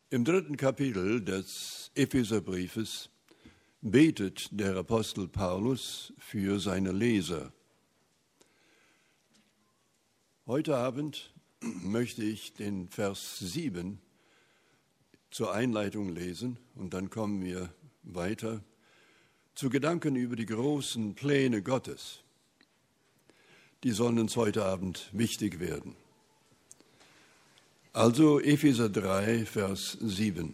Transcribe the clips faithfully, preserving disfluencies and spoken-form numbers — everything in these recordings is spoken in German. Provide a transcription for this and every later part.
Im dritten Kapitel des Epheserbriefes betet der Apostel Paulus für seine Leser. Heute Abend möchte ich den Vers sieben zur Einleitung lesen und dann kommen wir weiter zu Gedanken über die großen Pläne Gottes. Die sollen uns heute Abend wichtig werden. Also Epheser drei, Vers sieben.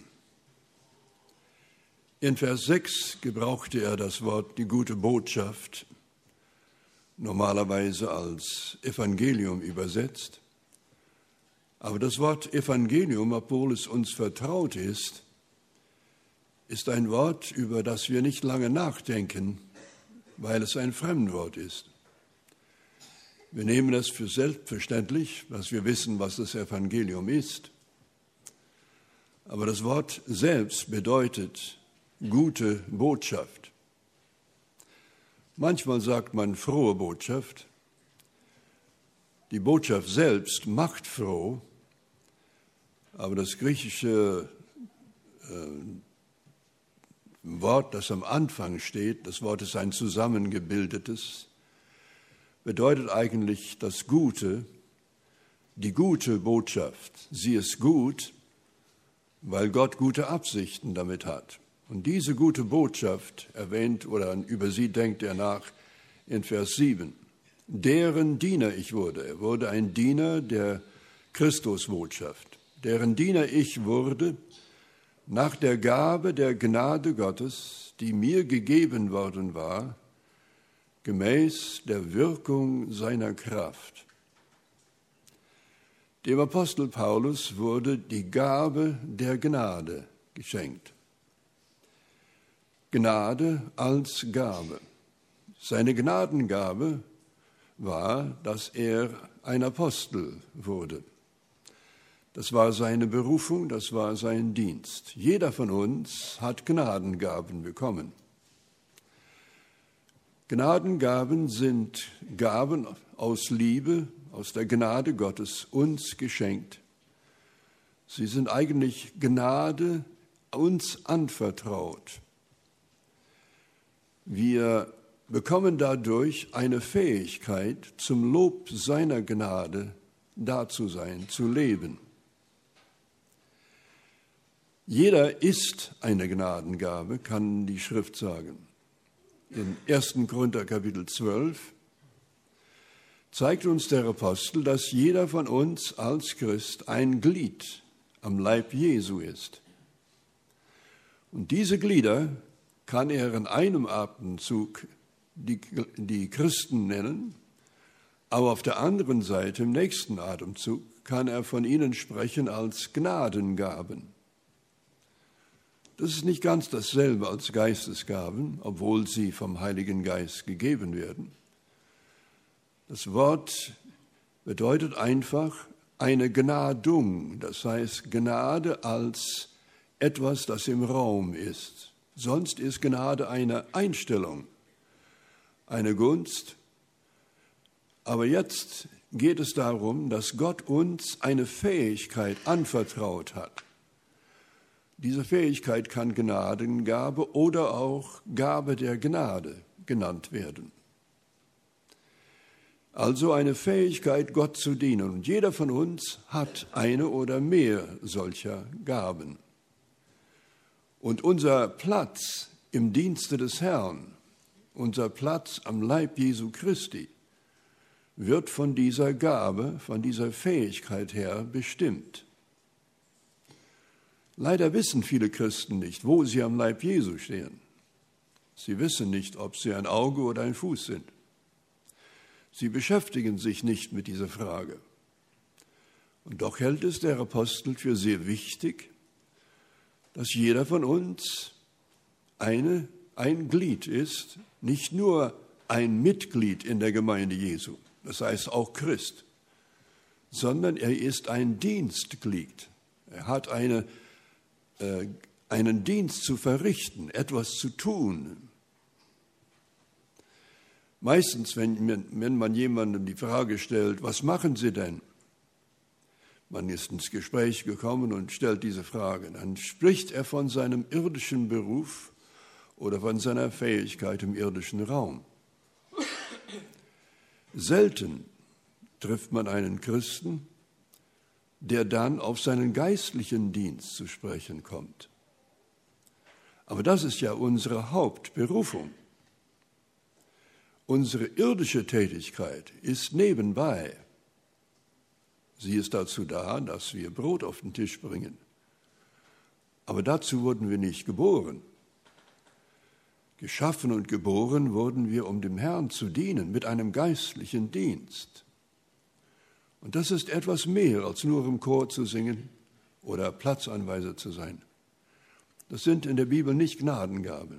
In Vers sechs gebrauchte er das Wort die gute Botschaft, normalerweise als Evangelium übersetzt. Aber das Wort Evangelium, obwohl es uns vertraut ist, ist ein Wort, über das wir nicht lange nachdenken, weil es ein Fremdwort ist. Wir nehmen es für selbstverständlich, dass wir wissen, was das Evangelium ist. Aber das Wort selbst bedeutet gute Botschaft. Manchmal sagt man frohe Botschaft. Die Botschaft selbst macht froh, aber das griechische äh, Wort, das am Anfang steht, das Wort ist ein zusammengebildetes, bedeutet eigentlich das Gute, die gute Botschaft. Sie ist gut, weil Gott gute Absichten damit hat. Und diese gute Botschaft erwähnt oder über sie denkt er nach in Vers sieben. Deren Diener ich wurde. Er wurde ein Diener der Christusbotschaft. Deren Diener ich wurde nach der Gabe der Gnade Gottes, die mir gegeben worden war, gemäß der Wirkung seiner Kraft. Dem Apostel Paulus wurde die Gabe der Gnade geschenkt. Gnade als Gabe. Seine Gnadengabe war, dass er ein Apostel wurde. Das war seine Berufung, das war sein Dienst. Jeder von uns hat Gnadengaben bekommen. Gnadengaben sind Gaben aus Liebe, aus der Gnade Gottes uns geschenkt. Sie sind eigentlich Gnade uns anvertraut. Wir bekommen dadurch eine Fähigkeit, zum Lob seiner Gnade da zu sein, zu leben. Jeder ist eine Gnadengabe, kann die Schrift sagen. Im ersten Korinther Kapitel zwölf zeigt uns der Apostel, dass jeder von uns als Christ ein Glied am Leib Jesu ist. Und diese Glieder kann er in einem Atemzug die, die Christen nennen, aber auf der anderen Seite, im nächsten Atemzug, kann er von ihnen sprechen als Gnadengaben. Das ist nicht ganz dasselbe als Geistesgaben, obwohl sie vom Heiligen Geist gegeben werden. Das Wort bedeutet einfach eine Gnadung, das heißt Gnade als etwas, das im Raum ist. Sonst ist Gnade eine Einstellung, eine Gunst. Aber jetzt geht es darum, dass Gott uns eine Fähigkeit anvertraut hat. Diese Fähigkeit kann Gnadengabe oder auch Gabe der Gnade genannt werden. Also eine Fähigkeit, Gott zu dienen. Und jeder von uns hat eine oder mehr solcher Gaben. Und unser Platz im Dienste des Herrn, unser Platz am Leib Jesu Christi, wird von dieser Gabe, von dieser Fähigkeit her bestimmt. Leider wissen viele Christen nicht, wo sie am Leib Jesu stehen. Sie wissen nicht, ob sie ein Auge oder ein Fuß sind. Sie beschäftigen sich nicht mit dieser Frage. Und doch hält es der Apostel für sehr wichtig, dass jeder von uns eine, ein Glied ist, nicht nur ein Mitglied in der Gemeinde Jesu, das heißt auch Christ, sondern er ist ein Dienstglied. Er hat eine einen Dienst zu verrichten, etwas zu tun. Meistens, wenn, wenn man jemandem die Frage stellt, was machen Sie denn? Man ist ins Gespräch gekommen und stellt diese Frage. Dann spricht er von seinem irdischen Beruf oder von seiner Fähigkeit im irdischen Raum. Selten trifft man einen Christen, der dann auf seinen geistlichen Dienst zu sprechen kommt. Aber das ist ja unsere Hauptberufung. Unsere irdische Tätigkeit ist nebenbei. Sie ist dazu da, dass wir Brot auf den Tisch bringen. Aber dazu wurden wir nicht geboren. Geschaffen und geboren wurden wir, um dem Herrn zu dienen, mit einem geistlichen Dienst. Und das ist etwas mehr, als nur im Chor zu singen oder Platzanweiser zu sein. Das sind in der Bibel nicht Gnadengaben.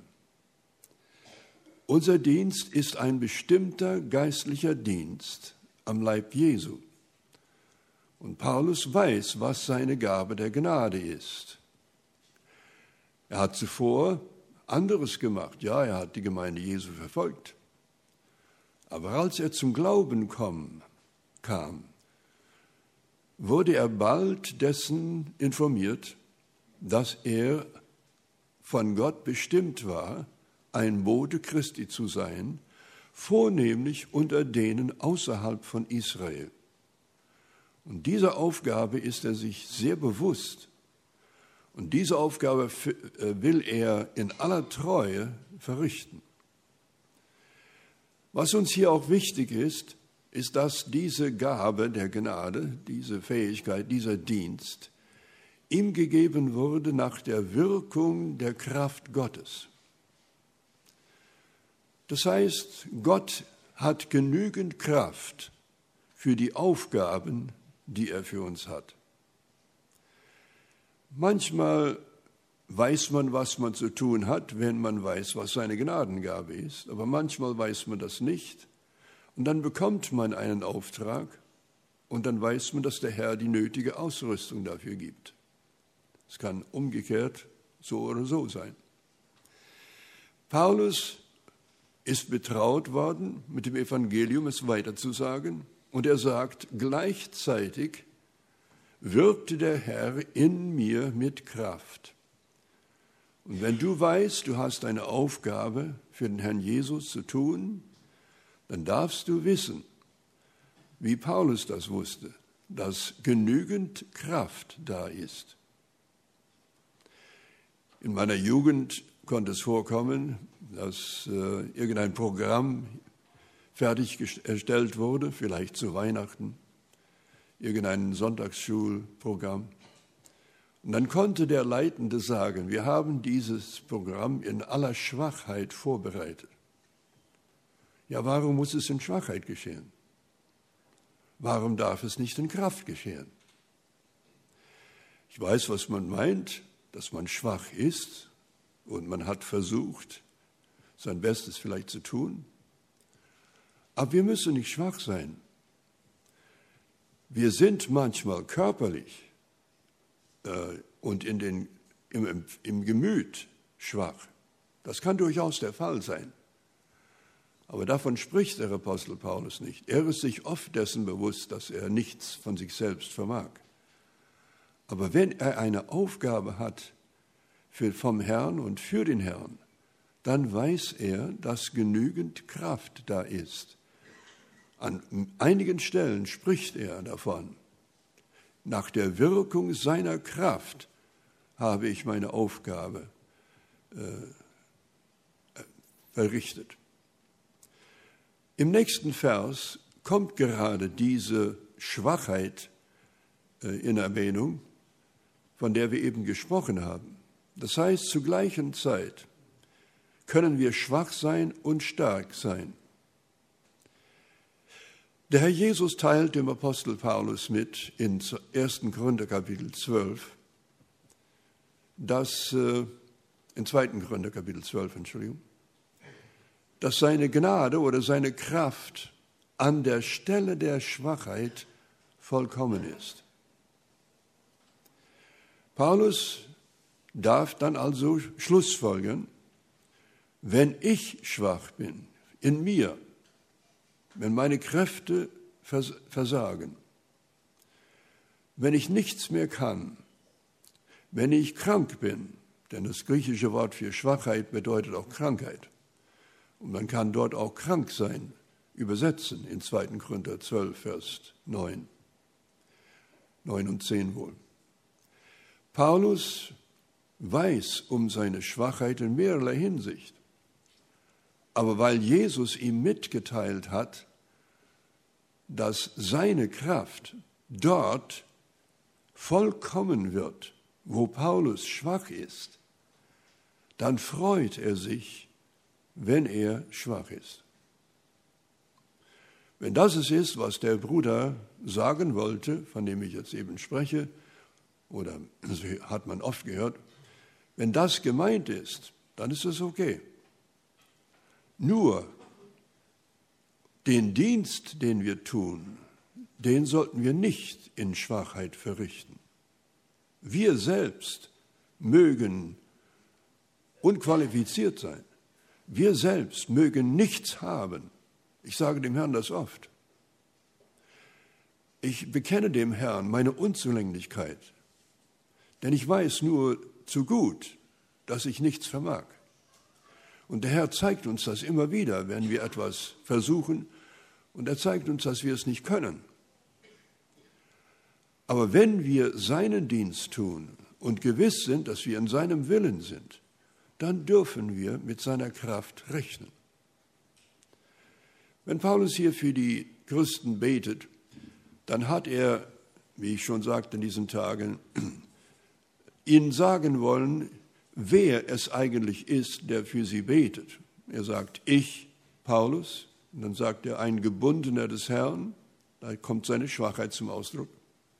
Unser Dienst ist ein bestimmter geistlicher Dienst am Leib Jesu. Und Paulus weiß, was seine Gabe der Gnade ist. Er hat zuvor anderes gemacht. Ja, er hat die Gemeinde Jesu verfolgt. Aber als er zum Glauben kam, kam, wurde er bald dessen informiert, dass er von Gott bestimmt war, ein Bote Christi zu sein, vornehmlich unter denen außerhalb von Israel. Und dieser Aufgabe ist er sich sehr bewusst. Und diese Aufgabe will er in aller Treue verrichten. Was uns hier auch wichtig ist, ist, dass diese Gabe der Gnade, diese Fähigkeit, dieser Dienst ihm gegeben wurde nach der Wirkung der Kraft Gottes. Das heißt, Gott hat genügend Kraft für die Aufgaben, die er für uns hat. Manchmal weiß man, was man zu tun hat, wenn man weiß, was seine Gnadengabe ist, aber manchmal weiß man das nicht. Und dann bekommt man einen Auftrag und dann weiß man, dass der Herr die nötige Ausrüstung dafür gibt. Es kann umgekehrt so oder so sein. Paulus ist betraut worden, mit dem Evangelium es weiterzusagen, und er sagt, gleichzeitig wirkte der Herr in mir mit Kraft. Und wenn du weißt, du hast eine Aufgabe für den Herrn Jesus zu tun, dann darfst du wissen, wie Paulus das wusste, dass genügend Kraft da ist. In meiner Jugend konnte es vorkommen, dass äh, irgendein Programm fertiggestellt wurde, vielleicht zu Weihnachten, irgendein Sonntagsschulprogramm. Und dann konnte der Leitende sagen, wir haben dieses Programm in aller Schwachheit vorbereitet. Ja, warum muss es in Schwachheit geschehen? Warum darf es nicht in Kraft geschehen? Ich weiß, was man meint, dass man schwach ist und man hat versucht, sein Bestes vielleicht zu tun. Aber wir müssen nicht schwach sein. Wir sind manchmal körperlich äh, und in den, im, im Gemüt schwach. Das kann durchaus der Fall sein. Aber davon spricht der Apostel Paulus nicht. Er ist sich oft dessen bewusst, dass er nichts von sich selbst vermag. Aber wenn er eine Aufgabe hat für, vom Herrn und für den Herrn, dann weiß er, dass genügend Kraft da ist. An einigen Stellen spricht er davon. Nach der Wirkung seiner Kraft habe ich meine Aufgabe äh, verrichtet. Im nächsten Vers kommt gerade diese Schwachheit äh, in Erwähnung, von der wir eben gesprochen haben. Das heißt, zur gleichen Zeit können wir schwach sein und stark sein. Der Herr Jesus teilt dem Apostel Paulus mit in ersten Korinther Kapitel zwölf, dass, äh, in zweiten Korinther Kapitel zwölf, Entschuldigung, dass seine Gnade oder seine Kraft an der Stelle der Schwachheit vollkommen ist. Paulus darf dann also schlussfolgern, wenn ich schwach bin, in mir, wenn meine Kräfte versagen, wenn ich nichts mehr kann, wenn ich krank bin, denn das griechische Wort für Schwachheit bedeutet auch Krankheit. Und man kann dort auch krank sein, übersetzen in zweiten Korinther zwölf, Vers neun. neun und zehn wohl. Paulus weiß um seine Schwachheit in mehrerlei Hinsicht. Aber weil Jesus ihm mitgeteilt hat, dass seine Kraft dort vollkommen wird, wo Paulus schwach ist, dann freut er sich, wenn er schwach ist. Wenn das es ist, was der Bruder sagen wollte, von dem ich jetzt eben spreche, oder so hat man oft gehört, wenn das gemeint ist, dann ist es okay. Nur den Dienst, den wir tun, den sollten wir nicht in Schwachheit verrichten. Wir selbst mögen unqualifiziert sein. Wir selbst mögen nichts haben. Ich sage dem Herrn das oft. Ich bekenne dem Herrn meine Unzulänglichkeit, denn ich weiß nur zu gut, dass ich nichts vermag. Und der Herr zeigt uns das immer wieder, wenn wir etwas versuchen, und er zeigt uns, dass wir es nicht können. Aber wenn wir seinen Dienst tun und gewiss sind, dass wir in seinem Willen sind, dann dürfen wir mit seiner Kraft rechnen. Wenn Paulus hier für die Christen betet, dann hat er, wie ich schon sagte in diesen Tagen, ihnen sagen wollen, wer es eigentlich ist, der für sie betet. Er sagt, ich, Paulus, und dann sagt er, ein Gebundener des Herrn, da kommt seine Schwachheit zum Ausdruck.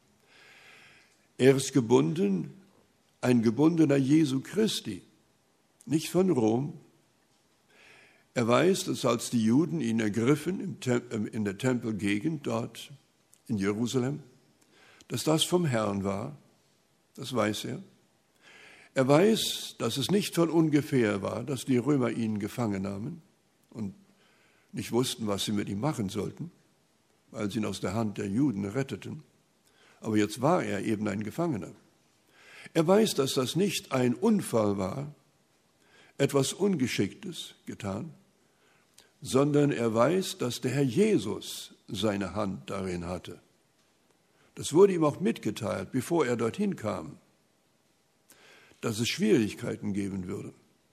Er ist gebunden, ein Gebundener Jesu Christi, nicht von Rom. Er weiß, dass als die Juden ihn ergriffen im Tem- in der Tempelgegend dort in Jerusalem, dass das vom Herrn war, das weiß er. Er weiß, dass es nicht von ungefähr war, dass die Römer ihn gefangen nahmen und nicht wussten, was sie mit ihm machen sollten, weil sie ihn aus der Hand der Juden retteten. Aber jetzt war er eben ein Gefangener. Er weiß, dass das nicht ein Unfall war, etwas Ungeschicktes getan, sondern er weiß, dass der Herr Jesus seine Hand darin hatte. Das wurde ihm auch mitgeteilt, bevor er dorthin kam, dass es Schwierigkeiten geben würde.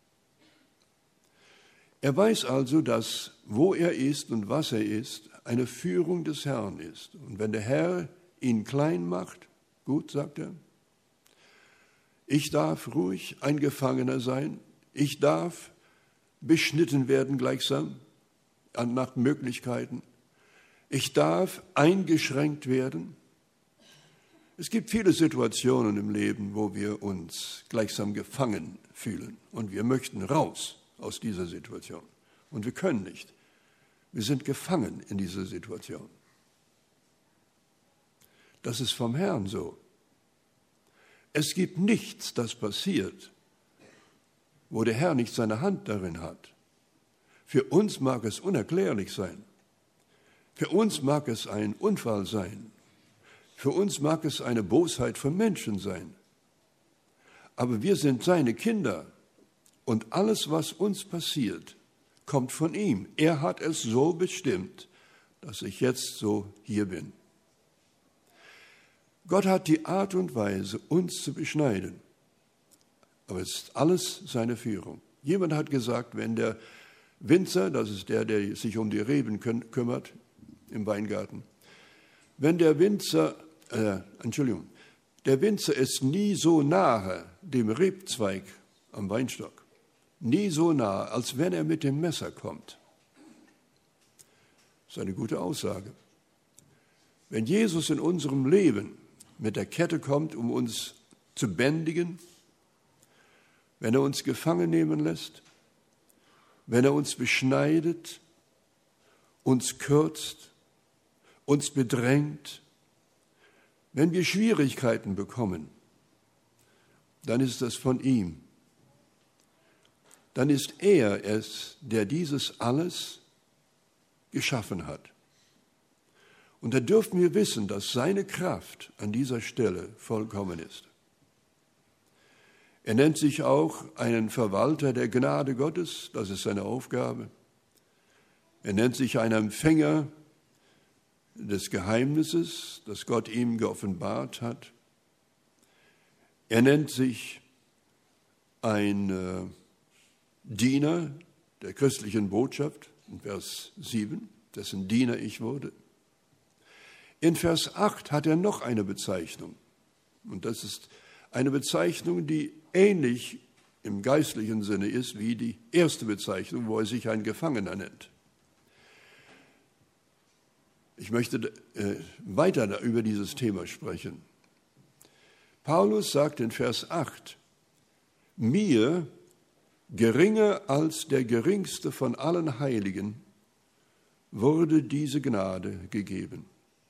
Er weiß also, dass wo er ist und was er ist, eine Führung des Herrn ist. Und wenn der Herr ihn klein macht, gut, sagt er, ich darf ruhig ein Gefangener sein, ich darf beschnitten werden gleichsam, nach Möglichkeiten, ich darf eingeschränkt werden. Es gibt viele Situationen im Leben, wo wir uns gleichsam gefangen fühlen und wir möchten raus aus dieser Situation und wir können nicht. Wir sind gefangen in dieser Situation. Das ist vom Herrn so. Es gibt nichts, das passiert, wo der Herr nicht seine Hand darin hat. Für uns mag es unerklärlich sein. Für uns mag es ein Unfall sein. Für uns mag es eine Bosheit von Menschen sein. Aber wir sind seine Kinder und alles, was uns passiert, kommt von ihm. Er hat es so bestimmt, dass ich jetzt so hier bin. Gott hat die Art und Weise, uns zu beschneiden. Aber es ist alles seine Führung. Jemand hat gesagt, wenn der Winzer, das ist der, der sich um die Reben kümmert im Weingarten, wenn der Winzer, äh, Entschuldigung, der Winzer ist nie so nahe dem Rebzweig am Weinstock, nie so nahe, als wenn er mit dem Messer kommt. Das ist eine gute Aussage. Wenn Jesus in unserem Leben mit der Kette kommt, um uns zu bändigen, wenn er uns gefangen nehmen lässt, wenn er uns beschneidet, uns kürzt, uns bedrängt, wenn wir Schwierigkeiten bekommen, dann ist das von ihm. Dann ist er es, der dieses alles geschaffen hat. Und da dürfen wir wissen, dass seine Kraft an dieser Stelle vollkommen ist. Er nennt sich auch einen Verwalter der Gnade Gottes, das ist seine Aufgabe. Er nennt sich einen Empfänger des Geheimnisses, das Gott ihm geoffenbart hat. Er nennt sich ein äh, Diener der christlichen Botschaft, in Vers sieben, dessen Diener ich wurde. In Vers acht hat er noch eine Bezeichnung. Und das ist eine Bezeichnung, die ähnlich im geistlichen Sinne ist wie die erste Bezeichnung, wo er sich ein Gefangener nennt. Ich möchte äh, weiter über dieses Thema sprechen. Paulus sagt in Vers acht, mir, geringer als der geringste von allen Heiligen, wurde diese Gnade gegeben.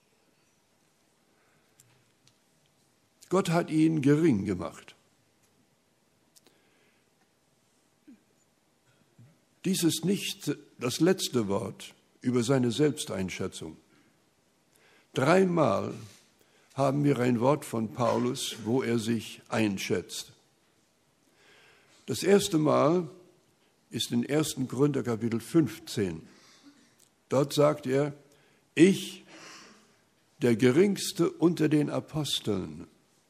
Gott hat ihn gering gemacht. Dies ist nicht das letzte Wort über seine Selbsteinschätzung. Dreimal haben wir ein Wort von Paulus, wo er sich einschätzt. Das erste Mal ist in ersten Korinther Kapitel fünfzehn. Dort sagt er, ich, der Geringste unter den Aposteln.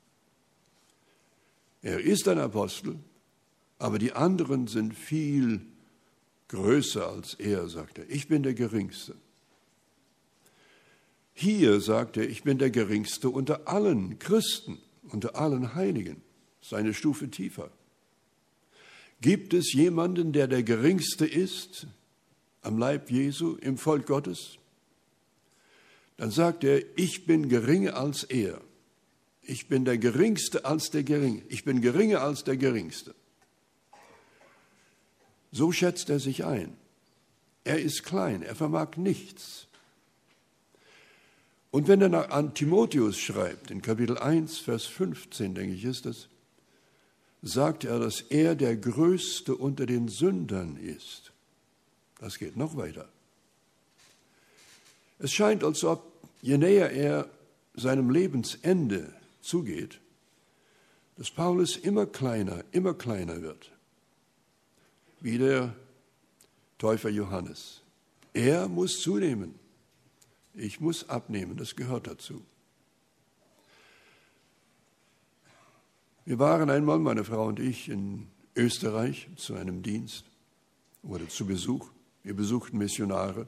Er ist ein Apostel, aber die anderen sind viel größer als er, sagt er. Ich bin der Geringste. Hier sagt er, ich bin der Geringste unter allen Christen, unter allen Heiligen. Das ist eine Stufe tiefer. Gibt es jemanden, der der Geringste ist am Leib Jesu, im Volk Gottes? Dann sagt er, ich bin geringer als er. Ich bin der Geringste als der Geringe. Ich bin geringer als der Geringste. So schätzt er sich ein. Er ist klein, er vermag nichts. Und wenn er an Timotheus schreibt, in Kapitel eins, Vers fünfzehn, denke ich, ist das, sagt er, dass er der Größte unter den Sündern ist. Das geht noch weiter. Es scheint, als ob, je näher er seinem Lebensende zugeht, dass Paulus immer kleiner, immer kleiner wird. Wie der Täufer Johannes. Er muss zunehmen. Ich muss abnehmen, das gehört dazu. Wir waren einmal, meine Frau und ich, in Österreich zu einem Dienst oder zu Besuch. Wir besuchten Missionare.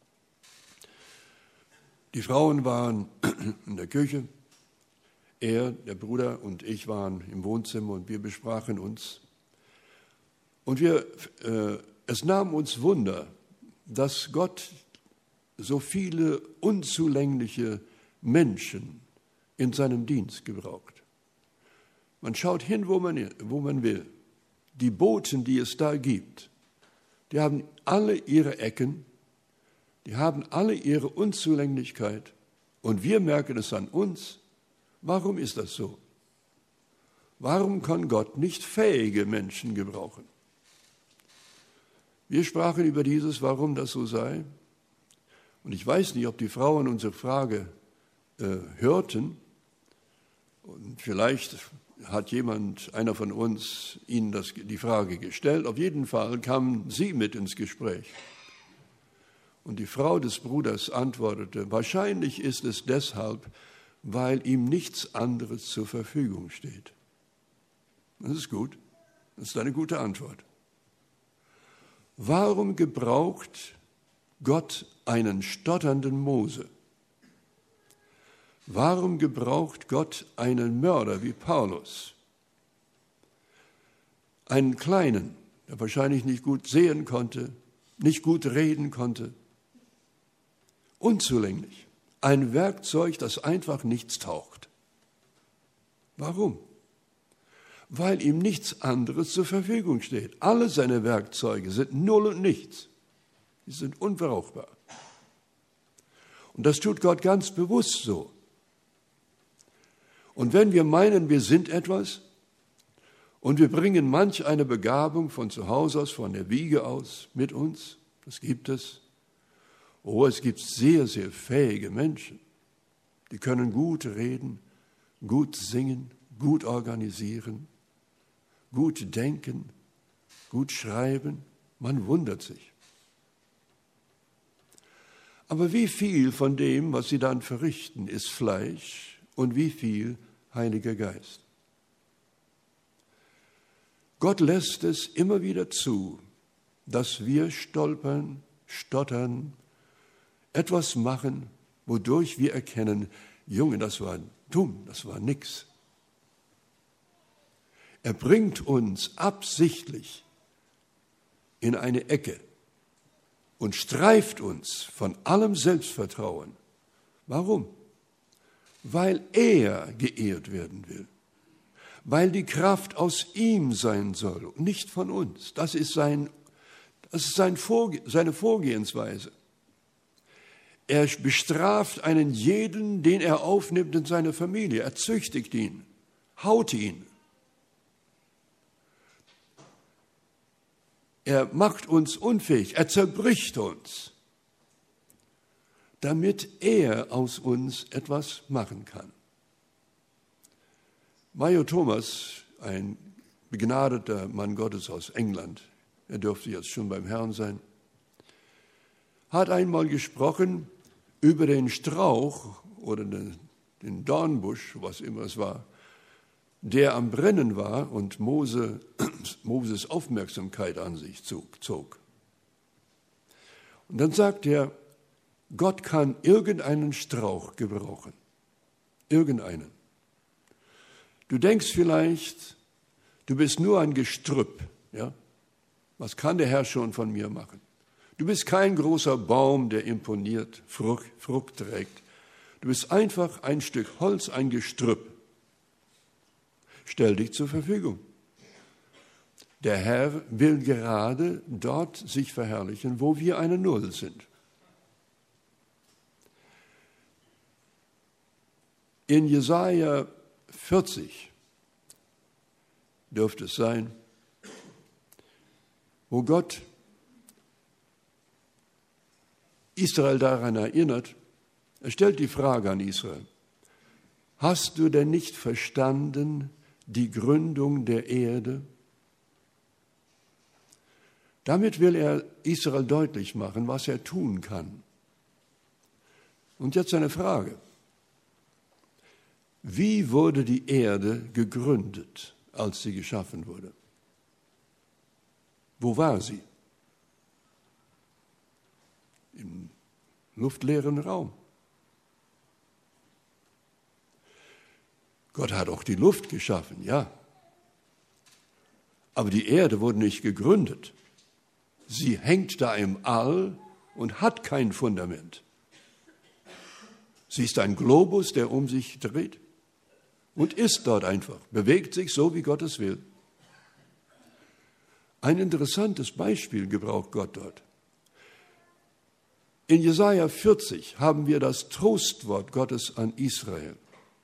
Die Frauen waren in der Küche. Er, der Bruder und ich waren im Wohnzimmer und wir besprachen uns. Und wir, äh, es nahm uns Wunder, dass Gott so viele unzulängliche Menschen in seinem Dienst gebraucht. Man schaut hin, wo man, wo man will. Die Boten, die es da gibt, die haben alle ihre Ecken, die haben alle ihre Unzulänglichkeit und wir merken es an uns. Warum ist das so? Warum kann Gott nicht fähige Menschen gebrauchen? Wir sprachen über dieses, warum das so sei. Und ich weiß nicht, ob die Frauen unsere Frage äh, hörten. Und vielleicht hat jemand, einer von uns, ihnen das, die Frage gestellt. Auf jeden Fall kamen sie mit ins Gespräch. Und die Frau des Bruders antwortete, wahrscheinlich ist es deshalb, weil ihm nichts anderes zur Verfügung steht. Das ist gut. Das ist eine gute Antwort. Warum gebraucht Gott einen stotternden Mose? Warum gebraucht Gott einen Mörder wie Paulus? Einen Kleinen, der wahrscheinlich nicht gut sehen konnte, nicht gut reden konnte. Unzulänglich. Ein Werkzeug, das einfach nichts taugt. Warum? Weil ihm nichts anderes zur Verfügung steht. Alle seine Werkzeuge sind null und nichts. Sie sind unbrauchbar. Und das tut Gott ganz bewusst so. Und wenn wir meinen, wir sind etwas und wir bringen manch eine Begabung von zu Hause aus, von der Wiege aus mit uns, das gibt es, Oh, es gibt sehr, sehr fähige Menschen. Die können gut reden, gut singen, gut organisieren, gut denken, gut schreiben. Man wundert sich. Aber wie viel von dem, was sie dann verrichten, ist Fleisch und wie viel Heiliger Geist? Gott lässt es immer wieder zu, dass wir stolpern, stottern, etwas machen, wodurch wir erkennen, Junge, das war dumm, das war nix. Er bringt uns absichtlich in eine Ecke und streift uns von allem Selbstvertrauen. Warum? Weil er geehrt werden will. Weil die Kraft aus ihm sein soll und nicht von uns. Das ist, sein, das ist sein Vorge- seine Vorgehensweise. Er bestraft einen jeden, den er aufnimmt in seine Familie. Er züchtigt ihn, haut ihn. Er macht uns unfähig, er zerbricht uns, damit er aus uns etwas machen kann. Major Thomas, ein begnadeter Mann Gottes aus England, er dürfte jetzt schon beim Herrn sein, hat einmal gesprochen über den Strauch oder den Dornbusch, was immer es war, der am Brennen war und Mose, Moses Aufmerksamkeit an sich zog. Und dann sagt er, Gott kann irgendeinen Strauch gebrauchen. Irgendeinen. Du denkst vielleicht, du bist nur ein Gestrüpp. Ja? Was kann der Herr schon von mir machen? Du bist kein großer Baum, der imponiert, Frucht, Frucht trägt. Du bist einfach ein Stück Holz, ein Gestrüpp. Stell dich zur Verfügung. Der Herr will gerade dort sich verherrlichen, wo wir eine Null sind. In Jesaja vierzig dürfte es sein, wo Gott Israel daran erinnert, er stellt die Frage an Israel, hast du denn nicht verstanden die Gründung der Erde? Damit will er Israel deutlich machen, was er tun kann. Und jetzt eine Frage. Wie wurde die Erde gegründet, als sie geschaffen wurde? Wo war sie? Im luftleeren Raum. Gott hat auch die Luft geschaffen, ja. Aber die Erde wurde nicht gegründet. Sie hängt da im All und hat kein Fundament. Sie ist ein Globus, der um sich dreht und ist dort einfach, bewegt sich so, wie Gott es will. Ein interessantes Beispiel gebraucht Gott dort. In Jesaja vierzig haben wir das Trostwort Gottes an Israel.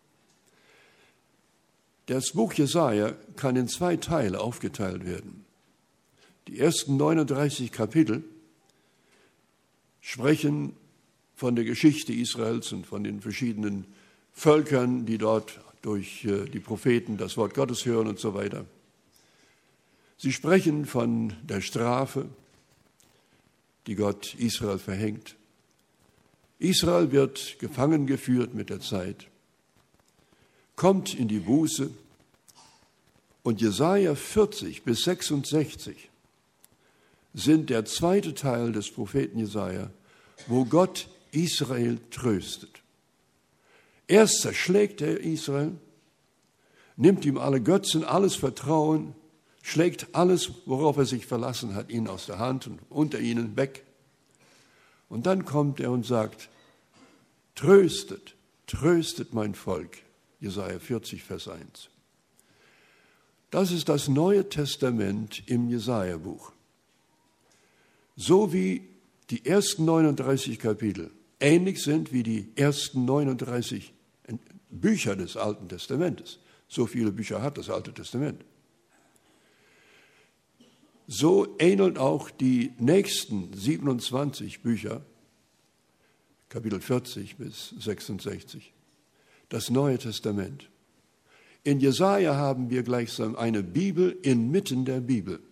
Das Buch Jesaja kann in zwei Teile aufgeteilt werden. Die ersten neununddreißig Kapitel sprechen von der Geschichte Israels und von den verschiedenen Völkern, die dort durch die Propheten das Wort Gottes hören und so weiter. Sie sprechen von der Strafe, die Gott Israel verhängt. Israel wird gefangen geführt mit der Zeit, kommt in die Buße und Jesaja vierzig bis sechsundsechzig sind der zweite Teil des Propheten Jesaja, wo Gott Israel tröstet. Erst zerschlägt er Israel, nimmt ihm alle Götzen, alles Vertrauen, schlägt alles, worauf er sich verlassen hat, ihnen aus der Hand und unter ihnen weg. Und dann kommt er und sagt, tröstet, tröstet mein Volk. Jesaja vierzig, Vers eins. Das ist das Neue Testament im Jesaja-Buch. So wie die ersten neununddreißig Kapitel ähnlich sind wie die ersten neununddreißig Bücher des Alten Testamentes. So viele Bücher hat das Alte Testament. So ähneln auch die nächsten siebenundzwanzig Bücher Kapitel vierzig bis sechsundsechzig. Das Neue Testament. In Jesaja haben wir gleichsam eine Bibel inmitten der Bibel.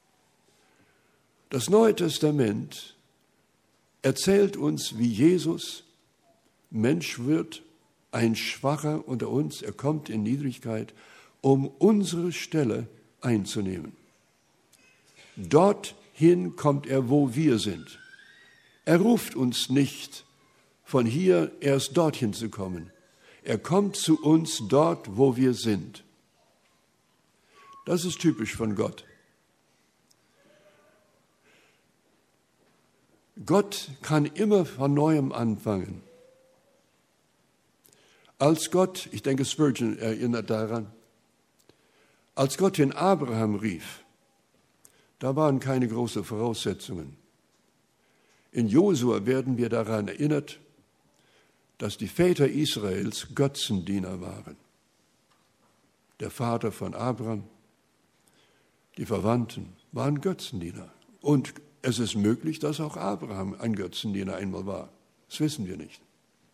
Das Neue Testament erzählt uns, wie Jesus Mensch wird, ein Schwacher unter uns. Er kommt in Niedrigkeit, um unsere Stelle einzunehmen. Dorthin kommt er, wo wir sind. Er ruft uns nicht, von hier erst dorthin zu kommen. Er kommt zu uns dort, wo wir sind. Das ist typisch von Gott. Gott kann immer von Neuem anfangen. Als Gott, ich denke Spurgeon erinnert daran, als Gott den Abraham rief, da waren keine großen Voraussetzungen. In Josua werden wir daran erinnert, dass die Väter Israels Götzendiener waren. Der Vater von Abraham, die Verwandten waren Götzendiener. Und es ist möglich, dass auch Abraham ein Götzendiener einmal war. Das wissen wir nicht.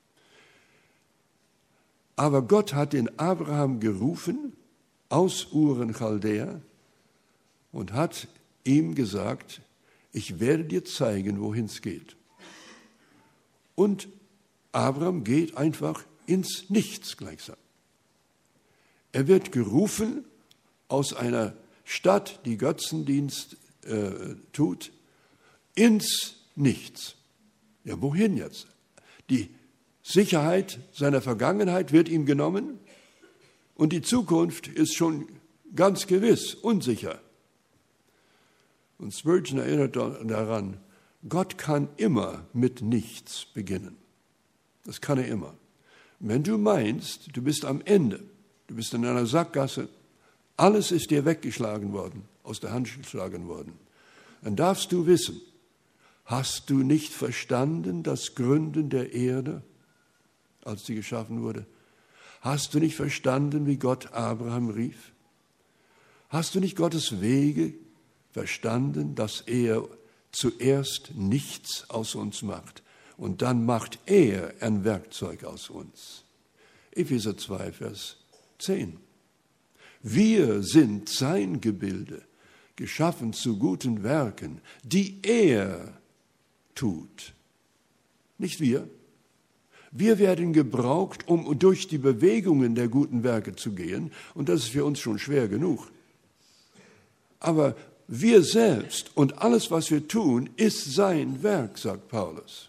Aber Gott hat den Abraham gerufen aus Ur-Chaldäa und hat ihm gesagt, ich werde dir zeigen, wohin es geht. Und Abraham geht einfach ins Nichts gleichsam. Er wird gerufen aus einer Stadt, die Götzendienst äh, tut, ins Nichts. Ja, wohin jetzt? Die Sicherheit seiner Vergangenheit wird ihm genommen und die Zukunft ist schon ganz gewiss unsicher. Und Spurgeon erinnert daran, Gott kann immer mit nichts beginnen. Das kann er immer. Wenn du meinst, du bist am Ende, du bist in einer Sackgasse, alles ist dir weggeschlagen worden, aus der Hand geschlagen worden, dann darfst du wissen, hast du nicht verstanden das Gründen der Erde, als sie geschaffen wurde? Hast du nicht verstanden, wie Gott Abraham rief? Hast du nicht Gottes Wege verstanden, dass er zuerst nichts aus uns macht und dann macht er ein Werkzeug aus uns? Epheser zwei, Vers zehn. Wir sind sein Gebilde, geschaffen zu guten Werken, die er tut. Nicht wir. Wir werden gebraucht, um durch die Bewegungen der guten Werke zu gehen, und das ist für uns schon schwer genug. Aber wir selbst und alles, was wir tun, ist sein Werk, sagt Paulus.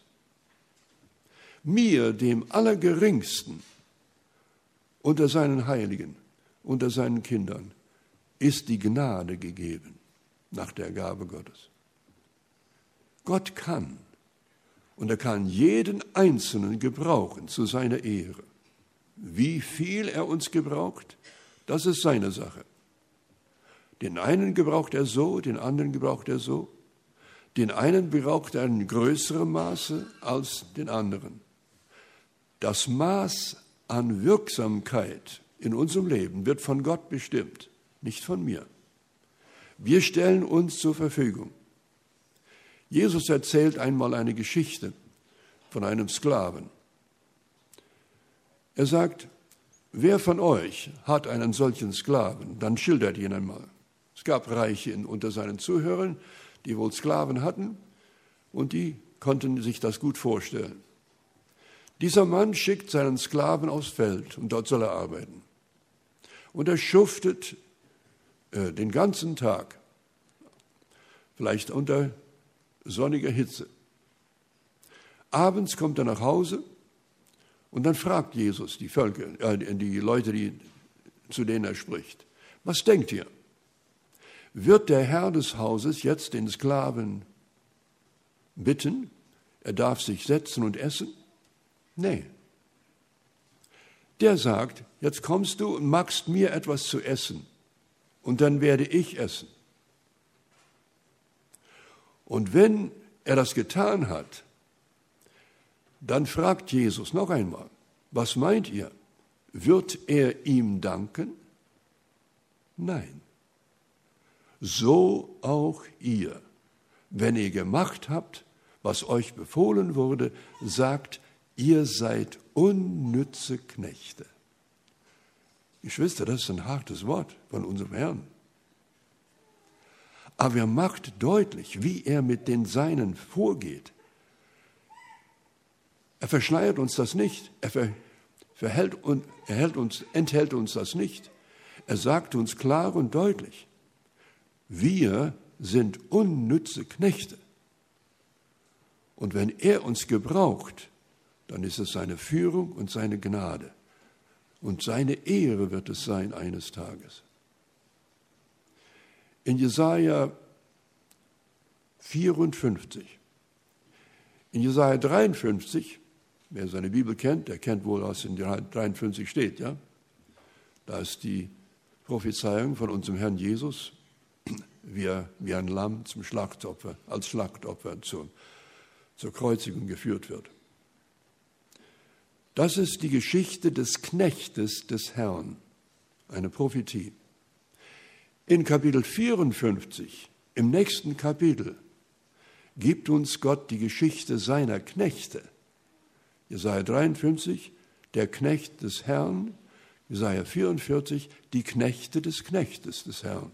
Mir, dem Allergeringsten unter seinen Heiligen, unter seinen Kindern, ist die Gnade gegeben nach der Gabe Gottes. Gott kann. Und er kann jeden Einzelnen gebrauchen zu seiner Ehre. Wie viel er uns gebraucht, das ist seine Sache. Den einen gebraucht er so, den anderen gebraucht er so. Den einen braucht er in größerem Maße als den anderen. Das Maß an Wirksamkeit in unserem Leben wird von Gott bestimmt, nicht von mir. Wir stellen uns zur Verfügung. Jesus erzählt einmal eine Geschichte von einem Sklaven. Er sagt, wer von euch hat einen solchen Sklaven? Dann schildert ihn einmal. Es gab Reiche unter seinen Zuhörern, die wohl Sklaven hatten und die konnten sich das gut vorstellen. Dieser Mann schickt seinen Sklaven aufs Feld und dort soll er arbeiten. Und er schuftet äh, den ganzen Tag, vielleicht unter sonniger Hitze. Abends kommt er nach Hause und dann fragt Jesus die Völker, äh, die Leute, die, zu denen er spricht, was denkt ihr? Wird der Herr des Hauses jetzt den Sklaven bitten, er darf sich setzen und essen? Nee. Der sagt, jetzt kommst du und machst mir etwas zu essen und dann werde ich essen. Und wenn er das getan hat, dann fragt Jesus noch einmal, was meint ihr? Wird er ihm danken? Nein. So auch ihr, wenn ihr gemacht habt, was euch befohlen wurde, sagt, ihr seid unnütze Knechte. Geschwister, das ist ein hartes Wort von unserem Herrn. Aber er macht deutlich, wie er mit den Seinen vorgeht. Er verschleiert uns das nicht. Er ver, verhält und, erhält uns, enthält uns das nicht. Er sagt uns klar und deutlich, wir sind unnütze Knechte. Und wenn er uns gebraucht, dann ist es seine Führung und seine Gnade. Und seine Ehre wird es sein eines Tages. In Jesaja vierundfünfzig, in Jesaja dreiundfünfzig, wer seine Bibel kennt, der kennt wohl, was in dreiundfünfzig steht, ja? Da ist die Prophezeiung von unserem Herrn Jesus, wie er wie ein Lamm zum Schlachtopfer, als Schlachtopfer zur, zur Kreuzigung geführt wird. Das ist die Geschichte des Knechtes des Herrn, eine Prophetie. In Kapitel vierundfünfzig, im nächsten Kapitel, gibt uns Gott die Geschichte seiner Knechte. Jesaja dreiundfünfzig, der Knecht des Herrn, Jesaja vierundvierzig, die Knechte des Knechtes des Herrn.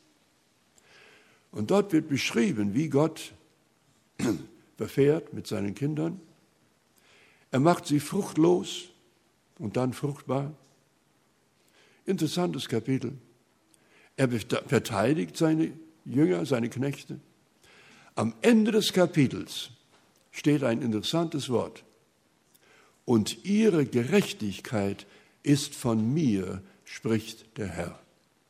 Und dort wird beschrieben, wie Gott verfährt mit seinen Kindern. Er macht sie fruchtlos und dann fruchtbar. Interessantes Kapitel. Er verteidigt seine Jünger, seine Knechte. Am Ende des Kapitels steht ein interessantes Wort. Und ihre Gerechtigkeit ist von mir, spricht der Herr.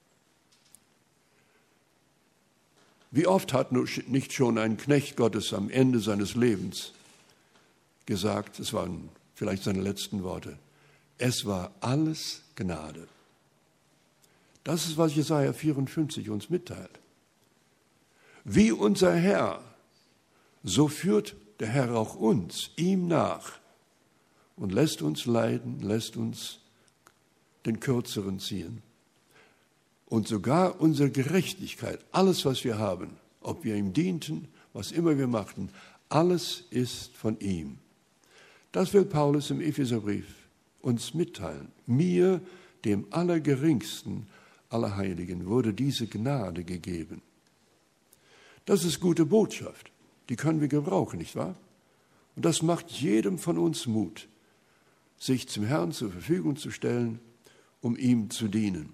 Wie oft hat nicht schon ein Knecht Gottes am Ende seines Lebens gesagt, es waren vielleicht seine letzten Worte, es war alles Gnade. Das ist, was Jesaja vierundfünfzig uns mitteilt. Wie unser Herr, so führt der Herr auch uns ihm nach und lässt uns leiden, lässt uns den Kürzeren ziehen. Und sogar unsere Gerechtigkeit, alles, was wir haben, ob wir ihm dienten, was immer wir machten, alles ist von ihm. Das will Paulus im Epheserbrief uns mitteilen. Mir, dem Allergeringsten aller Heiligen, wurde diese Gnade gegeben. Das ist gute Botschaft. Die können wir gebrauchen, nicht wahr? Und das macht jedem von uns Mut, sich zum Herrn zur Verfügung zu stellen, um ihm zu dienen.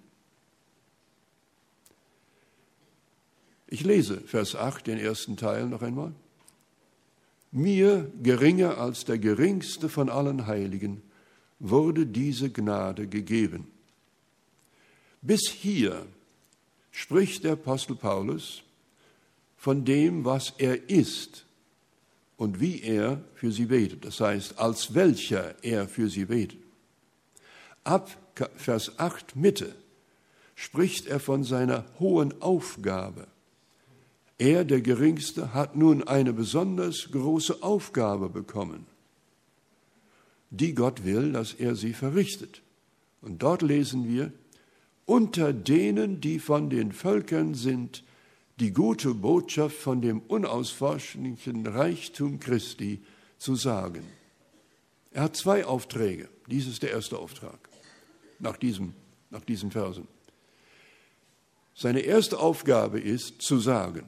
Ich lese Vers acht, den ersten Teil noch einmal. Mir, geringer als der geringste von allen Heiligen, wurde diese Gnade gegeben. Bis hier spricht der Apostel Paulus von dem, was er ist und wie er für sie betet. Das heißt, als welcher er für sie betet. Ab Vers acht Mitte spricht er von seiner hohen Aufgabe. Er, der Geringste, hat nun eine besonders große Aufgabe bekommen, die Gott will, dass er sie verrichtet. Und dort lesen wir, unter denen, die von den Völkern sind, die gute Botschaft von dem unausforschlichen Reichtum Christi zu sagen. Er hat zwei Aufträge. Dies ist der erste Auftrag nach, diesem, nach diesen Versen. Seine erste Aufgabe ist, zu sagen,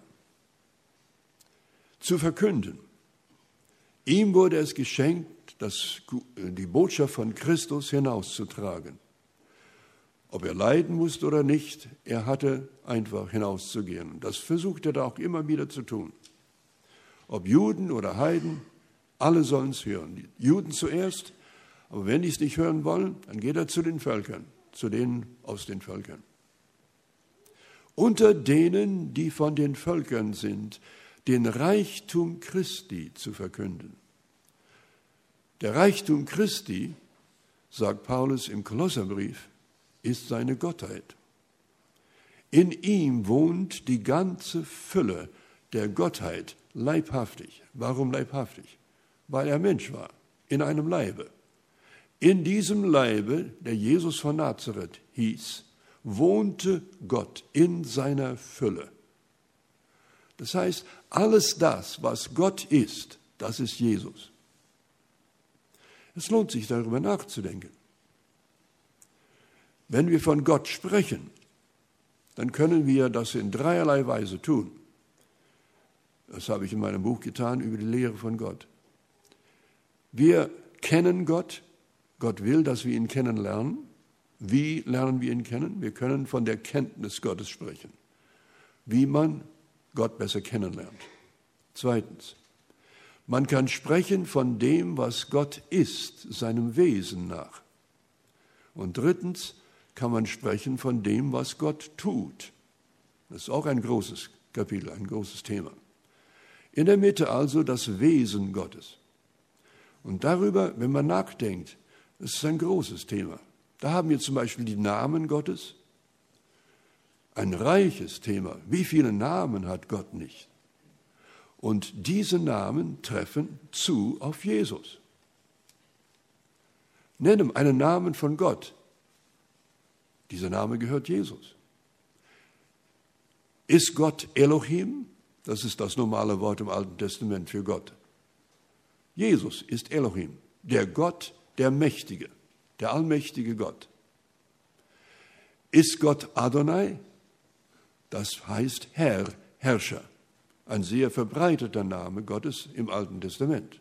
zu verkünden. Ihm wurde es geschenkt, das, die Botschaft von Christus hinauszutragen. Ob er leiden musste oder nicht, er hatte einfach hinauszugehen. Das versucht er da auch immer wieder zu tun. Ob Juden oder Heiden, alle sollen es hören. Die Juden zuerst, aber wenn die es nicht hören wollen, dann geht er zu den Völkern, zu denen aus den Völkern. Unter denen, die von den Völkern sind, den Reichtum Christi zu verkünden. Der Reichtum Christi, sagt Paulus im Kolosserbrief, ist seine Gottheit. In ihm wohnt die ganze Fülle der Gottheit leibhaftig. Warum leibhaftig? Weil er Mensch war, in einem Leibe. In diesem Leibe, der Jesus von Nazareth hieß, wohnte Gott in seiner Fülle. Das heißt, alles das, was Gott ist, das ist Jesus. Es lohnt sich, darüber nachzudenken. Wenn wir von Gott sprechen, dann können wir das in dreierlei Weise tun. Das habe ich in meinem Buch getan über die Lehre von Gott. Wir kennen Gott. Gott will, dass wir ihn kennenlernen. Wie lernen wir ihn kennen? Wir können von der Kenntnis Gottes sprechen. Wie man Gott besser kennenlernt. Zweitens, man kann sprechen von dem, was Gott ist, seinem Wesen nach. Und drittens kann man sprechen von dem, was Gott tut. Das ist auch ein großes Kapitel, ein großes Thema. In der Mitte also das Wesen Gottes. Und darüber, wenn man nachdenkt, das ist ein großes Thema. Da haben wir zum Beispiel die Namen Gottes. Ein reiches Thema. Wie viele Namen hat Gott nicht? Und diese Namen treffen zu auf Jesus. Nenn einen Namen von Gott. Dieser Name gehört Jesus. Ist Gott Elohim? Das ist das normale Wort im Alten Testament für Gott. Jesus ist Elohim, der Gott, der Mächtige, der allmächtige Gott. Ist Gott Adonai? Das heißt Herr, Herrscher. Ein sehr verbreiteter Name Gottes im Alten Testament.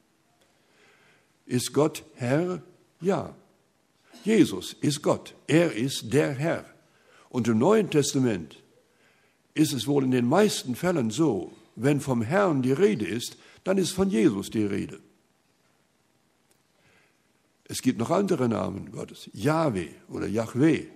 Ist Gott Herr? Ja. Jesus ist Gott. Er ist der Herr. Und im Neuen Testament ist es wohl in den meisten Fällen so, wenn vom Herrn die Rede ist, dann ist von Jesus die Rede. Es gibt noch andere Namen Gottes. Jahwe oder Jahwe.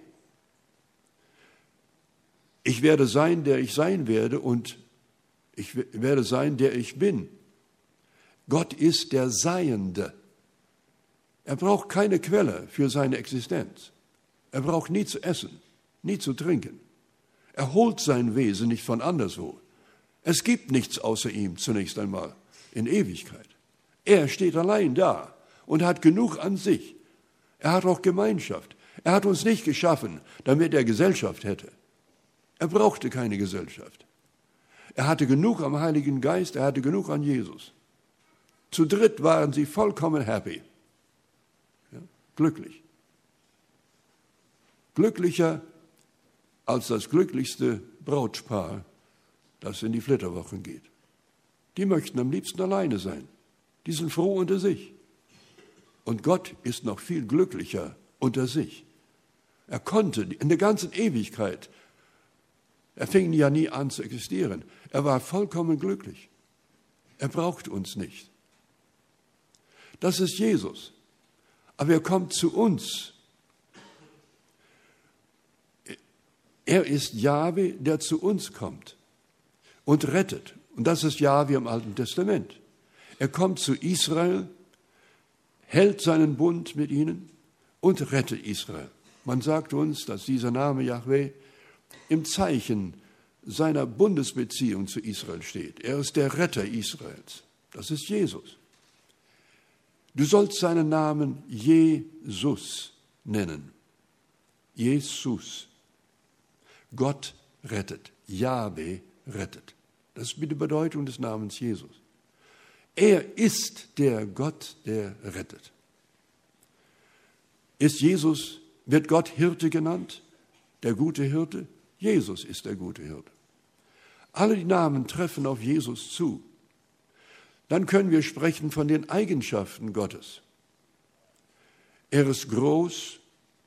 Ich werde sein, der ich sein werde, und ich werde sein, der ich bin. Gott ist der Seiende. Er braucht keine Quelle für seine Existenz. Er braucht nie zu essen, nie zu trinken. Er holt sein Wesen nicht von anderswo. Es gibt nichts außer ihm zunächst einmal in Ewigkeit. Er steht allein da und hat genug an sich. Er hat auch Gemeinschaft. Er hat uns nicht geschaffen, damit er Gesellschaft hätte. Er brauchte keine Gesellschaft. Er hatte genug am Heiligen Geist, er hatte genug an Jesus. Zu dritt waren sie vollkommen happy. Ja, glücklich. Glücklicher als das glücklichste Brautpaar, das in die Flitterwochen geht. Die möchten am liebsten alleine sein. Die sind froh unter sich. Und Gott ist noch viel glücklicher unter sich. Er konnte in der ganzen Ewigkeit, er fing ja nie an zu existieren, er war vollkommen glücklich. Er braucht uns nicht. Das ist Jesus. Aber er kommt zu uns. Er ist Jahwe, der zu uns kommt und rettet. Und das ist Jahwe im Alten Testament. Er kommt zu Israel, hält seinen Bund mit ihnen und rettet Israel. Man sagt uns, dass dieser Name Jahwe im Zeichen seiner Bundesbeziehung zu Israel steht. Er ist der Retter Israels. Das ist Jesus. Du sollst seinen Namen Jesus nennen. Jesus. Gott rettet. Jahwe rettet. Das ist die Bedeutung des Namens Jesus. Er ist der Gott, der rettet. Ist Jesus, wird Gott Hirte genannt? Der gute Hirte? Jesus ist der gute Hirte. Alle die Namen treffen auf Jesus zu. Dann können wir sprechen von den Eigenschaften Gottes. Er ist groß,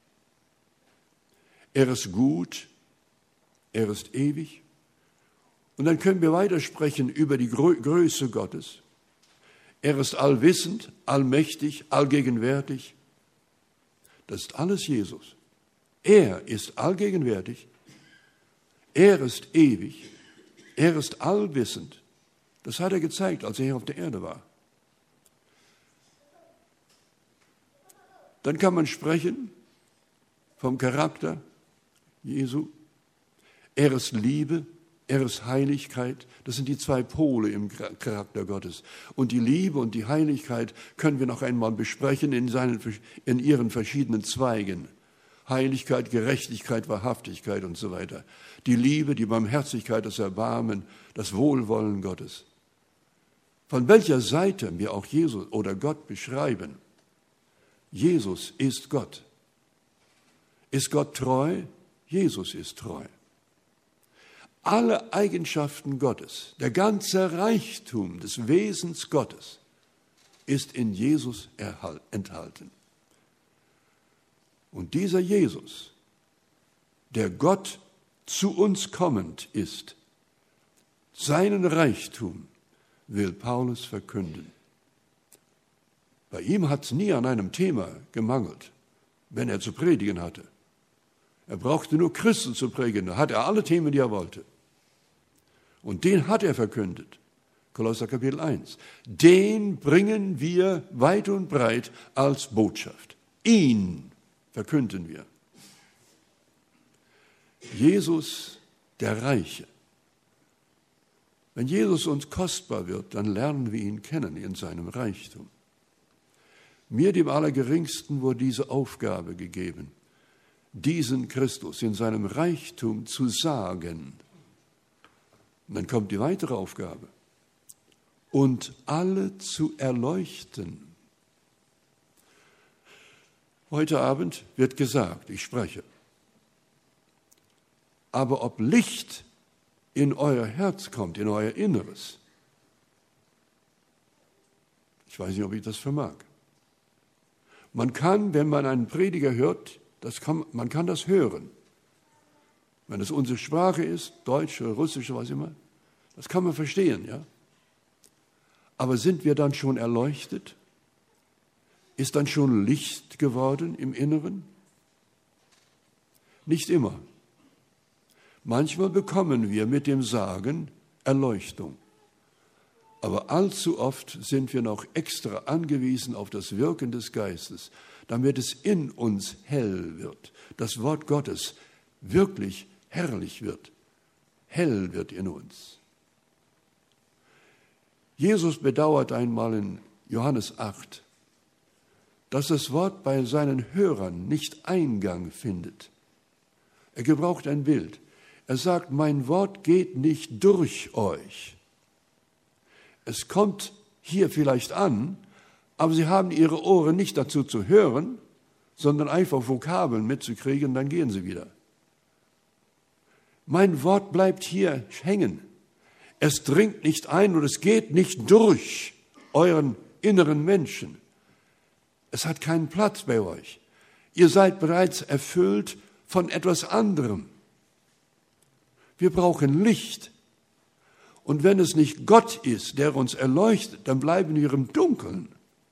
er ist gut, er ist ewig. Und dann können wir weitersprechen über die Größe Gottes. Er ist allwissend, allmächtig, allgegenwärtig. Das ist alles Jesus. Er ist allgegenwärtig. Er ist ewig. Er ist allwissend. Das hat er gezeigt, als er hier auf der Erde war. Dann kann man sprechen vom Charakter Jesu. Er ist Liebe. Er ist Heiligkeit. Das sind die zwei Pole im Charakter Gottes. Und die Liebe und die Heiligkeit können wir noch einmal besprechen in, seinen, in ihren verschiedenen Zweigen. Heiligkeit, Gerechtigkeit, Wahrhaftigkeit und so weiter. Die Liebe, die Barmherzigkeit, das Erbarmen, das Wohlwollen Gottes. Von welcher Seite wir auch Jesus oder Gott beschreiben, Jesus ist Gott. Ist Gott treu? Jesus ist treu. Alle Eigenschaften Gottes, der ganze Reichtum des Wesens Gottes ist in Jesus enthalten. Und dieser Jesus, der Gott zu uns kommend ist, seinen Reichtum will Paulus verkünden. Bei ihm hat es nie an einem Thema gemangelt, wenn er zu predigen hatte. Er brauchte nur Christen zu predigen, da hat er alle Themen, die er wollte. Und den hat er verkündet. Kolosser Kapitel eins. Den bringen wir weit und breit als Botschaft. Ihn verkünden wir. Jesus, der Reiche. Wenn Jesus uns kostbar wird, dann lernen wir ihn kennen in seinem Reichtum. Mir, dem Allergeringsten, wurde diese Aufgabe gegeben, diesen Christus in seinem Reichtum zu sagen. Und dann kommt die weitere Aufgabe. Und alle zu erleuchten. Heute Abend wird gesagt, ich spreche. Aber ob Licht in euer Herz kommt, in euer Inneres, ich weiß nicht, ob ich das vermag. Man kann, wenn man einen Prediger hört, das kann, man kann das hören. Wenn es unsere Sprache ist, Deutsch oder Russisch oder was immer, das kann man verstehen, ja. Aber sind wir dann schon erleuchtet? Ist dann schon Licht geworden im Inneren? Nicht immer. Manchmal bekommen wir mit dem Sagen Erleuchtung. Aber allzu oft sind wir noch extra angewiesen auf das Wirken des Geistes, damit es in uns hell wird, das Wort Gottes wirklich herrlich wird, hell wird in uns. Jesus bedauert einmal in Johannes acht, dass das Wort bei seinen Hörern nicht Eingang findet. Er gebraucht ein Bild. Er sagt, mein Wort geht nicht durch euch. Es kommt hier vielleicht an, aber sie haben ihre Ohren nicht dazu zu hören, sondern einfach Vokabeln mitzukriegen, dann gehen sie wieder. Mein Wort bleibt hier hängen. Es dringt nicht ein und es geht nicht durch euren inneren Menschen. Es hat keinen Platz bei euch. Ihr seid bereits erfüllt von etwas anderem. Wir brauchen Licht. Und wenn es nicht Gott ist, der uns erleuchtet, dann bleiben wir im Dunkeln.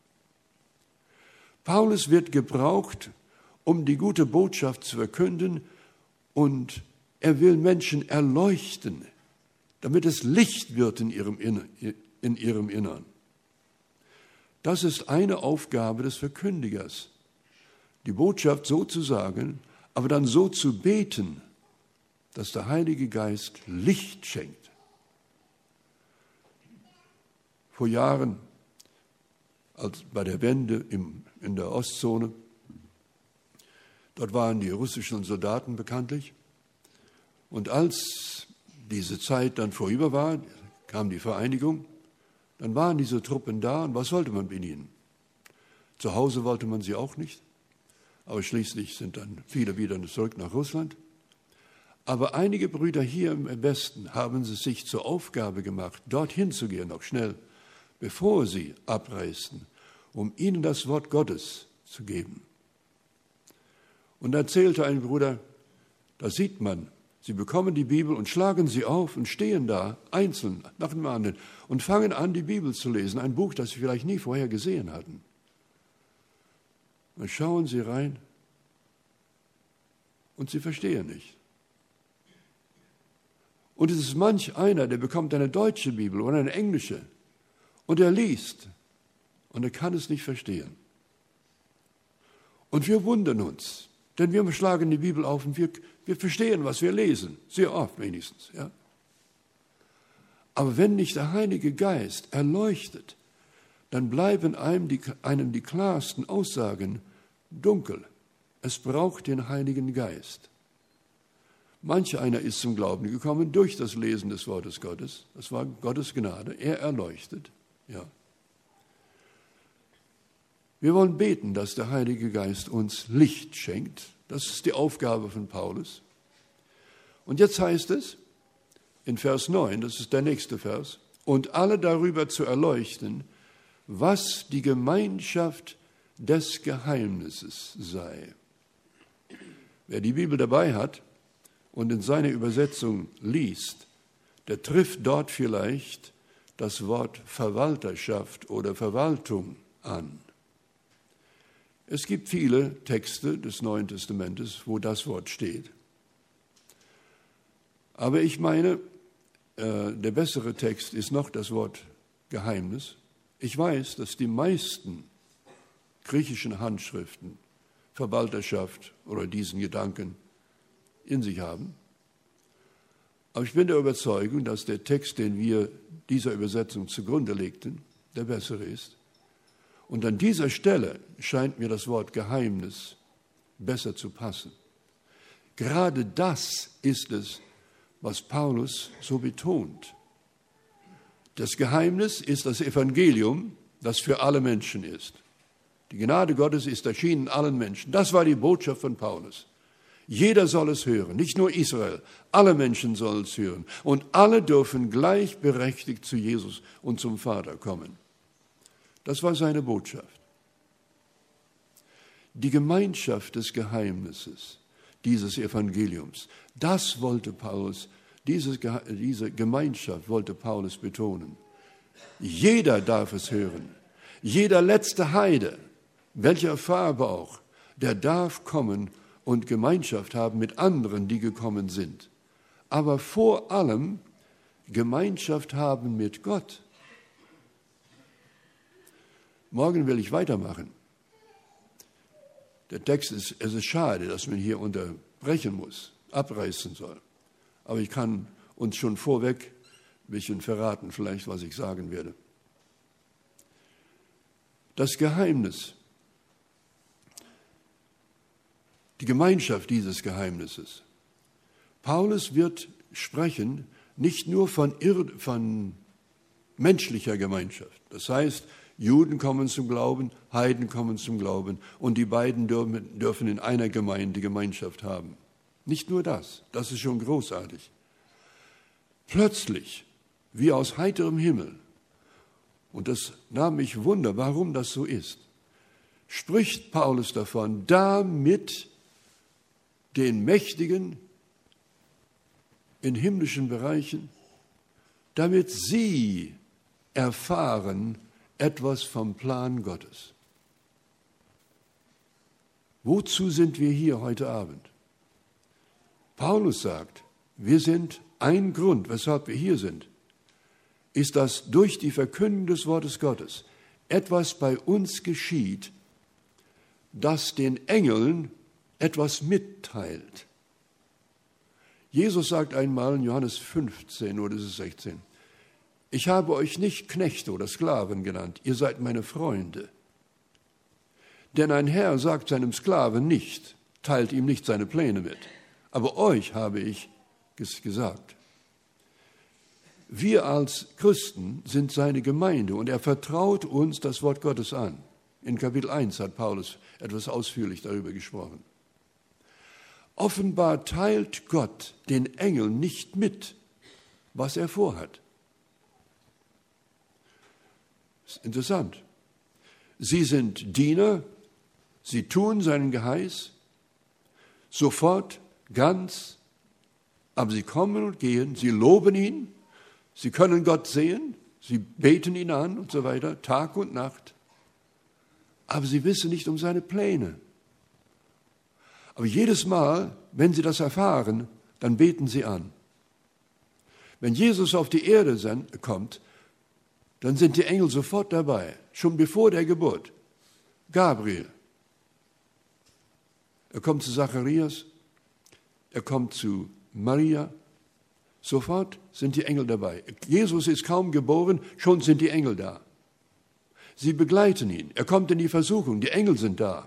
Paulus wird gebraucht, um die gute Botschaft zu verkünden, und er will Menschen erleuchten, damit es Licht wird in ihrem, in ihrem Innern. Das ist eine Aufgabe des Verkündigers, die Botschaft so zu sagen, aber dann so zu beten, dass der Heilige Geist Licht schenkt. Vor Jahren, als bei der Wende im, in der Ostzone, dort waren die russischen Soldaten bekanntlich, und als diese Zeit dann vorüber war, kam die Vereinigung, dann waren diese Truppen da, und was sollte man mit ihnen? Zu Hause wollte man sie auch nicht, aber schließlich sind dann viele wieder zurück nach Russland. Aber einige Brüder hier im Westen haben es sich zur Aufgabe gemacht, dorthin zu gehen, noch schnell, bevor sie abreisten, um ihnen das Wort Gottes zu geben. Und da erzählte ein Bruder, da sieht man, sie bekommen die Bibel und schlagen sie auf und stehen da, einzeln, nach dem anderen, und fangen an, die Bibel zu lesen, ein Buch, das sie vielleicht nie vorher gesehen hatten. Und schauen sie rein und sie verstehen nicht. Und es ist manch einer, der bekommt eine deutsche Bibel oder eine englische und er liest und er kann es nicht verstehen. Und wir wundern uns, denn wir schlagen die Bibel auf und wir, wir verstehen, was wir lesen, sehr oft wenigstens. Ja? Aber wenn nicht der Heilige Geist erleuchtet, dann bleiben einem die, einem die klarsten Aussagen dunkel. Es braucht den Heiligen Geist. Manch einer ist zum Glauben gekommen durch das Lesen des Wortes Gottes. Das war Gottes Gnade. Er erleuchtet. Ja. Wir wollen beten, dass der Heilige Geist uns Licht schenkt. Das ist die Aufgabe von Paulus. Und jetzt heißt es in Vers neun, das ist der nächste Vers, und alle darüber zu erleuchten, was die Gemeinschaft des Geheimnisses sei. Wer die Bibel dabei hat und in seiner Übersetzung liest, der trifft dort vielleicht das Wort Verwalterschaft oder Verwaltung an. Es gibt viele Texte des Neuen Testamentes, wo das Wort steht. Aber ich meine, äh, der bessere Text ist noch das Wort Geheimnis. Ich weiß, dass die meisten griechischen Handschriften Verwalterschaft oder diesen Gedanken in sich haben. Aber ich bin der Überzeugung, dass der Text, den wir dieser Übersetzung zugrunde legten, der bessere ist. Und an dieser Stelle scheint mir das Wort Geheimnis besser zu passen. Gerade das ist es, was Paulus so betont. Das Geheimnis ist das Evangelium, das für alle Menschen ist. Die Gnade Gottes ist erschienen allen Menschen. Das war die Botschaft von Paulus. Jeder soll es hören, nicht nur Israel. Alle Menschen sollen es hören. Und alle dürfen gleichberechtigt zu Jesus und zum Vater kommen. Das war seine Botschaft. Die Gemeinschaft des Geheimnisses dieses Evangeliums, das wollte Paulus, dieses, diese Gemeinschaft wollte Paulus betonen. Jeder darf es hören. Jeder letzte Heide, welcher Farbe auch, der darf kommen und Gemeinschaft haben mit anderen, die gekommen sind. Aber vor allem Gemeinschaft haben mit Gott. Morgen will ich weitermachen. Der Text ist, es ist schade, dass man hier unterbrechen muss, abreißen soll. Aber ich kann uns schon vorweg ein bisschen verraten, vielleicht, was ich sagen werde. Das Geheimnis, die Gemeinschaft dieses Geheimnisses. Paulus wird sprechen nicht nur von, Ird- von menschlicher Gemeinschaft. Das heißt, Juden kommen zum Glauben, Heiden kommen zum Glauben und die beiden dürfen, dürfen in einer Gemeinde Gemeinschaft haben. Nicht nur das, das ist schon großartig. Plötzlich, wie aus heiterem Himmel, und das nahm mich Wunder, warum das so ist, spricht Paulus davon, damit den Mächtigen in himmlischen Bereichen, damit sie erfahren etwas vom Plan Gottes. Wozu sind wir hier heute Abend? Paulus sagt, wir sind ein Grund, weshalb wir hier sind, ist, dass durch die Verkündung des Wortes Gottes etwas bei uns geschieht, das den Engeln etwas mitteilt. Jesus sagt einmal in Johannes fünfzehn oder ist es sechzehn, ich habe euch nicht Knechte oder Sklaven genannt, ihr seid meine Freunde. Denn ein Herr sagt seinem Sklaven nicht, teilt ihm nicht seine Pläne mit. Aber euch habe ich gesagt. Wir als Christen sind seine Gemeinde und er vertraut uns das Wort Gottes an. In Kapitel eins hat Paulus etwas ausführlich darüber gesprochen. Offenbar teilt Gott den Engeln nicht mit, was er vorhat. Das ist interessant. Sie sind Diener, sie tun seinen Geheiß, sofort, ganz, aber sie kommen und gehen, sie loben ihn, sie können Gott sehen, sie beten ihn an und so weiter, Tag und Nacht, aber sie wissen nicht um seine Pläne. Aber jedes Mal, wenn sie das erfahren, dann beten sie an. Wenn Jesus auf die Erde kommt, dann sind die Engel sofort dabei, schon bevor der Geburt. Gabriel, er kommt zu Zacharias, er kommt zu Maria, sofort sind die Engel dabei. Jesus ist kaum geboren, schon sind die Engel da. Sie begleiten ihn, er kommt in die Versuchung, die Engel sind da.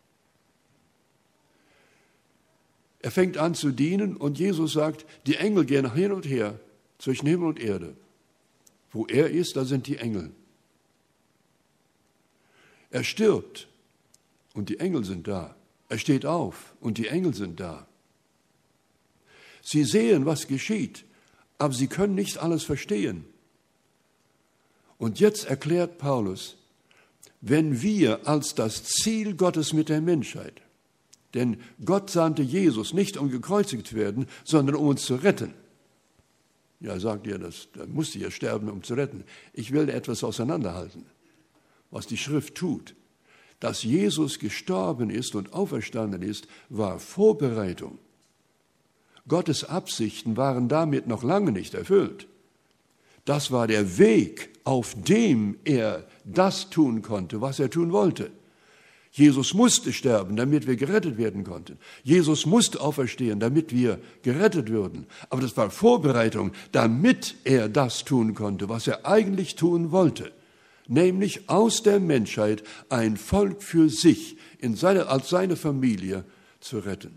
Er fängt an zu dienen und Jesus sagt, die Engel gehen hin und her zwischen Himmel und Erde. Wo er ist, da sind die Engel. Er stirbt und die Engel sind da. Er steht auf und die Engel sind da. Sie sehen, was geschieht, aber sie können nicht alles verstehen. Und jetzt erklärt Paulus, wenn wir als das Ziel Gottes mit der Menschheit, denn Gott sandte Jesus nicht, um gekreuzigt zu werden, sondern um uns zu retten. Ja, sagt ihr, das, da musste ja sterben, um zu retten. Ich will etwas auseinanderhalten, was die Schrift tut. Dass Jesus gestorben ist und auferstanden ist, war Vorbereitung. Gottes Absichten waren damit noch lange nicht erfüllt. Das war der Weg, auf dem er das tun konnte, was er tun wollte. Jesus musste sterben, damit wir gerettet werden konnten. Jesus musste auferstehen, damit wir gerettet würden. Aber das war Vorbereitung, damit er das tun konnte, was er eigentlich tun wollte. Nämlich aus der Menschheit ein Volk für sich, in seine, als seine Familie zu retten.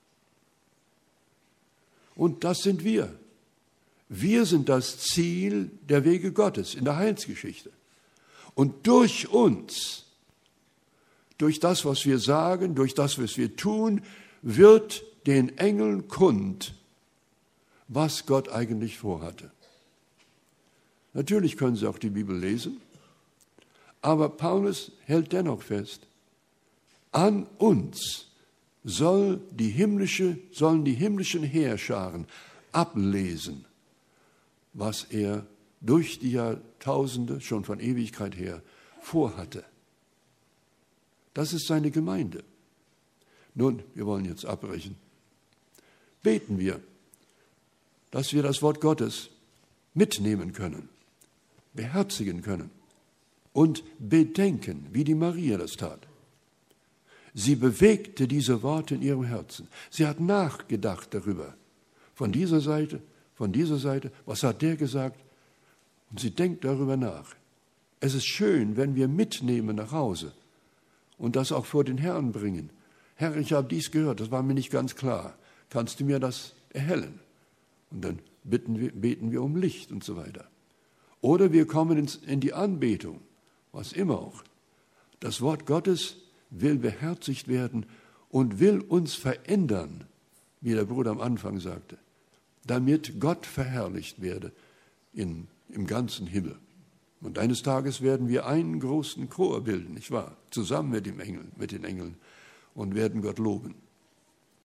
Und das sind wir. Wir sind das Ziel der Wege Gottes in der Heilsgeschichte. Und durch uns, durch das, was wir sagen, durch das, was wir tun, wird den Engeln kund, was Gott eigentlich vorhatte. Natürlich können Sie auch die Bibel lesen, aber Paulus hält dennoch fest, an uns soll die himmlische, sollen die himmlischen Heerscharen ablesen, was er durch die Jahrtausende, schon von Ewigkeit her, vorhatte. Das ist seine Gemeinde. Nun, wir wollen jetzt abbrechen. Beten wir, dass wir das Wort Gottes mitnehmen können, beherzigen können und bedenken, wie die Maria das tat. Sie bewegte diese Worte in ihrem Herzen. Sie hat nachgedacht darüber. Von dieser Seite, von dieser Seite, was hat der gesagt? Und sie denkt darüber nach. Es ist schön, wenn wir mitnehmen nach Hause und das auch vor den Herrn bringen. Herr, ich habe dies gehört, das war mir nicht ganz klar. Kannst du mir das erhellen? Und dann bitten wir, beten wir um Licht und so weiter. Oder wir kommen ins, in die Anbetung, was immer auch. Das Wort Gottes will beherzigt werden und will uns verändern, wie der Bruder am Anfang sagte, damit Gott verherrlicht werde in, im ganzen Himmel. Und eines Tages werden wir einen großen Chor bilden, nicht wahr? Zusammen mit dem Engel, mit den Engeln und werden Gott loben.